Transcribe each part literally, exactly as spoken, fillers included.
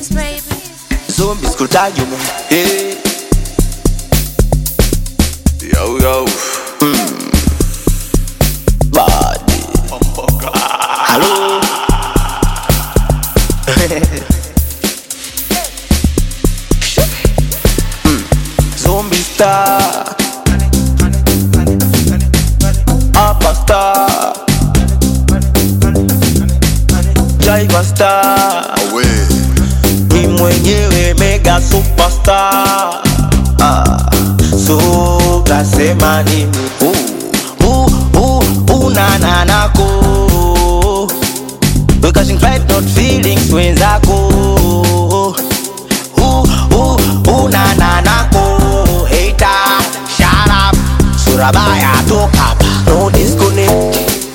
Zombies could die, you man. Hey. Yo, yo. Mm. Body. Hello. mm. Zombie star. Upper star. Jaiva star. Away. Mi mwenyewe mega superstar. Ah, so kasema nini? Uh, uh, uh, unananako. Because in fact not feelings wenzako. Uh, uh, unananako. Hater, shut up. Surabaya talk up. No disconnect.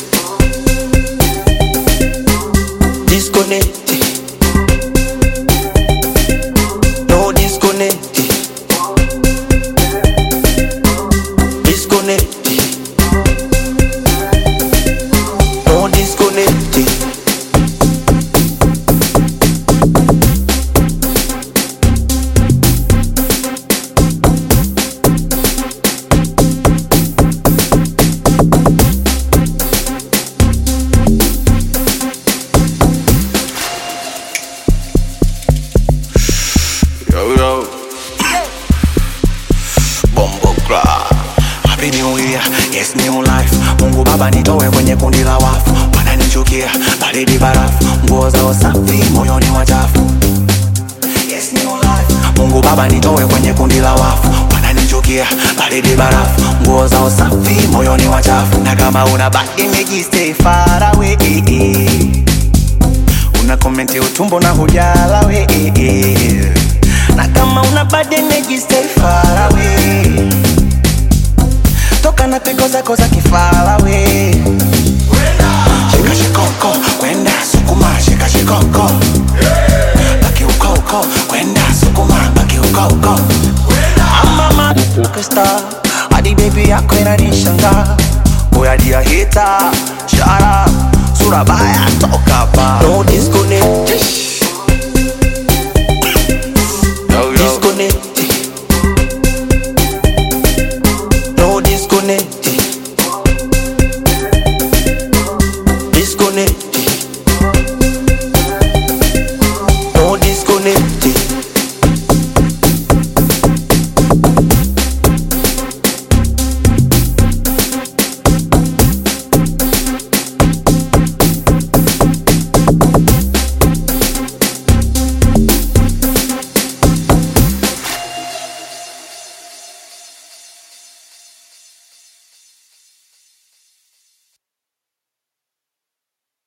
Disconnect. No disconnect. Disconnect. No disconnect. Yo, yo. Bombo Crack. Happy New Year, yes new life. Mungu Baba nitoe kwenye kundi la wafu. Wananichukia, baridi barafu. Nguo zao safi, moyoni wachafu. Yes new life. Mungu Baba nitoe kwenye kundi la wafu. Wananichukia, baridi barafu. Nguo zao safi, moyoni wachafu. Na kama una bad image stay far away. Una komenti utumbo na hujala we. Na kama una bad image stay far away. Toka na peko zako za kifala we. Shika shikoko, kwenda sukuma, shika shikoko. Baki uko uko, kwenda sukuma, baki uko uko. I'm a mad superstar. Adi baby yako inanishanga. Boy adi a hater, shut up. Surabaya talk about. No disconnect.